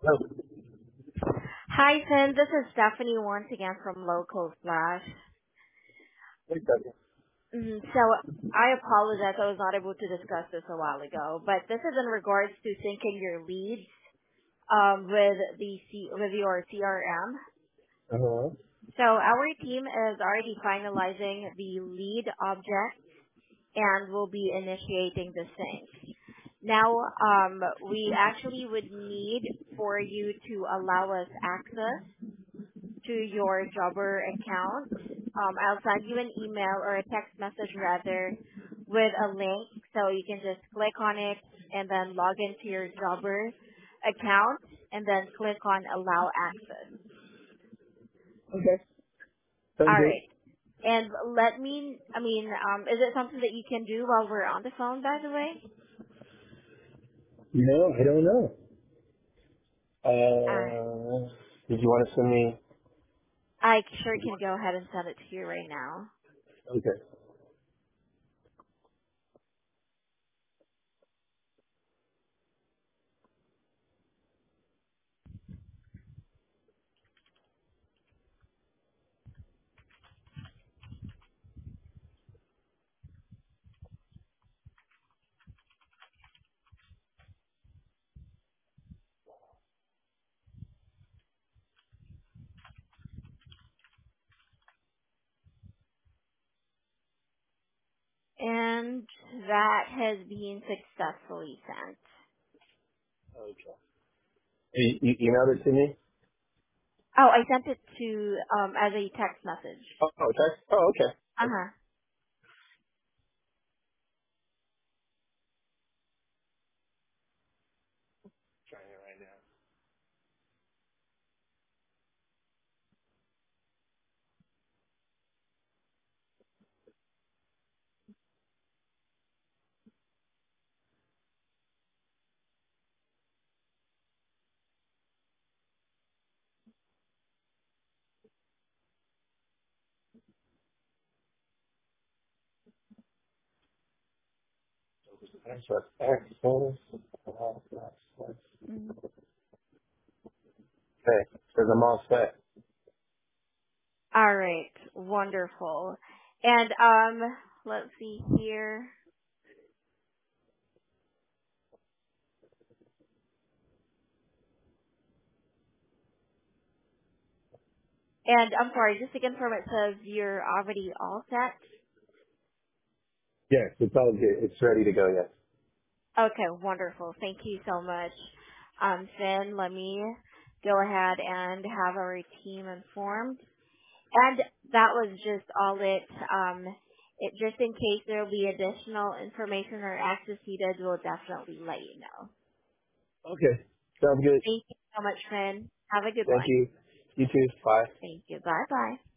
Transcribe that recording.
Oh, Hi, Finn. This is Stephanie once again from Local Flash. wait a second. So I apologize. I was not able to discuss this a while ago, but this is in regards to syncing your leads with your CRM. Uh-huh. So our team is already finalizing the lead object and will be initiating the sync. Now, we actually would need for you to allow us access to your Jobber account. I'll send you an email or a text message rather with a link so you can just click on it and then log into your Jobber account and then click on allow access. Okay. Sounds All good. right. And is it something that you can do while we're on the phone, by the way? No, I don't know. Uh, Did you want to send me? I sure can go ahead and send it to you right now. Okay. And that has been successfully sent. Okay. You emailed it to me? Oh, I sent it to as a text message. Oh, text? Oh, okay. Uh huh. Trying it right now. Excellent. Mhm. Okay. Says I'm all set. All right, wonderful. And let's see here. And I'm sorry, just to confirm, it says you're already all set. Yes, it's all good. It's ready to go, yes. Okay, wonderful. Thank you so much, Finn. Let me go ahead and have our team informed. And that was just all it. It just in case there will be additional information or access needed, we'll definitely let you know. Okay. Sounds good. Thank you so much, Finn. Have a good Thank one. you. You too. Bye. Thank you. Bye bye.